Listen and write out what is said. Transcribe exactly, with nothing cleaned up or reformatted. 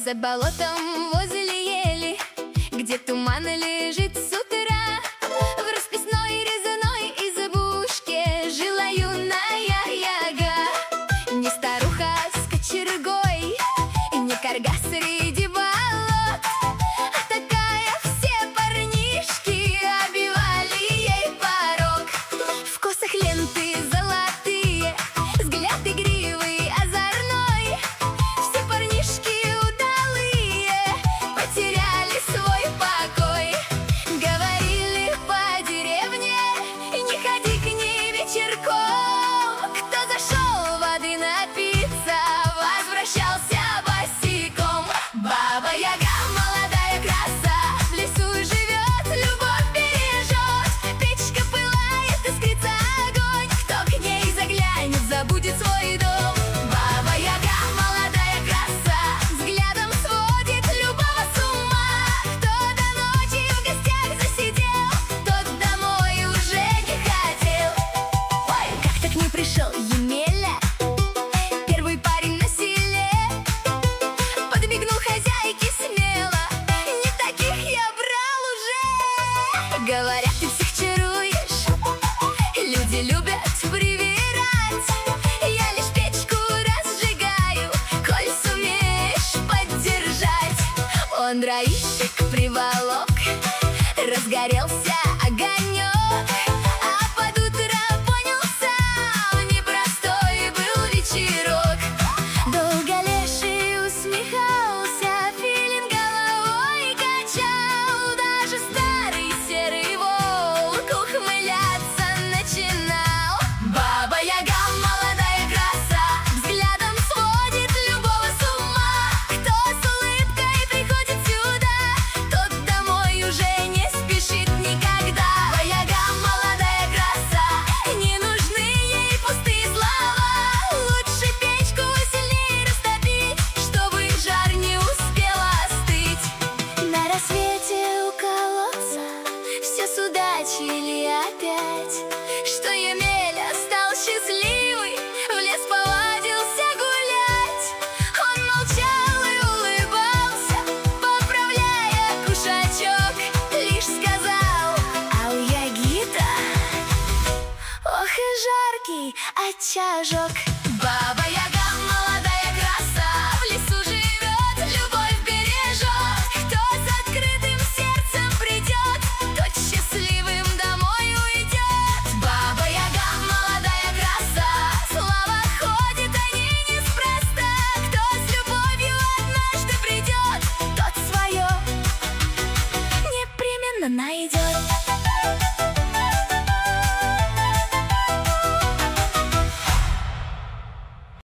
За болотом возле ели, где туман лежит с утра, в расписной резаной избушке жила юная яга. Не старуха с кочергой, не карга среди болот, а такая все парнишки обивали ей порог. В косах ленты золотые, взгляд игривый, озорной. Все парнишки удалые потеряли свой покой. Говорили по деревне: не ходи к ней вечерком. Кто зашел воды напиться, возвращался босиком. Баба-яга, молодая краса, в лесу живет, любовь бережет. Печка пылает, искрится огонь, кто к ней заглянет, забудет свой дом. Баба-яга, молодая краса, взглядом сводит любого с ума. Кто до ночи в гостях засидел, тот домой уже не хотел. Ой, как-то к ней пришел Емеля, первый парень на селе. Подмигнул хозяйке смело: не таких я брал уже. Говорят, ты всех чаруешь, люди любят привирать. Я лишь печку разжигаю, коль сумеешь поддержать. Он дровишек приволок, разгорелся огонек, а под утро понял сам, непростой был вечерок. Долго леший усмехался, филин головой качал, даже старый серый волк ухмыляться начинал. Баба-яга, молодая краса, взглядом сводит любого с ума. Кто с улыбкой приходит сюда, тот домой уже не спешит никогда. Баба-яга, молодая краса, не нужны ей пустые слова. Лучше печку сильнее растопить, чтобы жар не успел остыть. На рассвете у колодца все судачили опять, что Емеля стал счастливый, в лес повадился гулять. Он молчал и улыбался, поправляя кушачок, лишь сказал: а у яги-то, ох и жаркий очажок. Баба-яга,